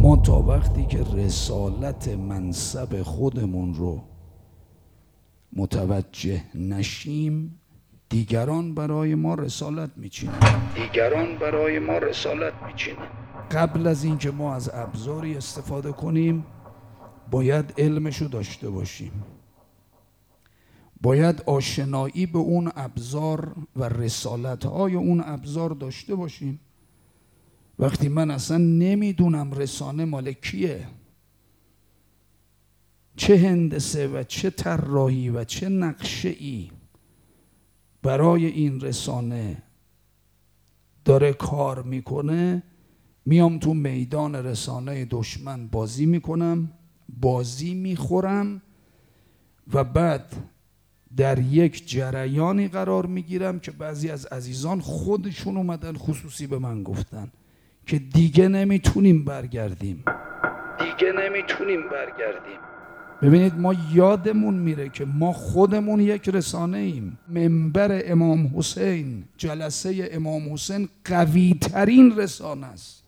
ما تا وقتی که رسالت منصب خودمون رو متوجه نشیم دیگران برای ما رسالت میچینن. قبل از اینکه ما از ابزاری استفاده کنیم باید علمشو داشته باشیم، باید آشنایی به اون ابزار و رسالت‌های اون ابزار داشته باشیم. وقتی من اصلا نمیدونم رسانه مال کیه، چه هندسه و چه طراحی و چه نقشه‌ای برای این رسانه داره کار میکنه، میام تو میدان رسانه دشمن بازی میکنم، بازی میخورم و بعد در یک جریانی قرار میگیرم که بعضی از عزیزان خودشون اومدن خصوصی به من گفتن که دیگه نمیتونیم برگردیم. ببینید ما یادمون میره که ما خودمون یک رسانه ایم. منبر امام حسین، جلسه امام حسین قوی ترین رسانه است.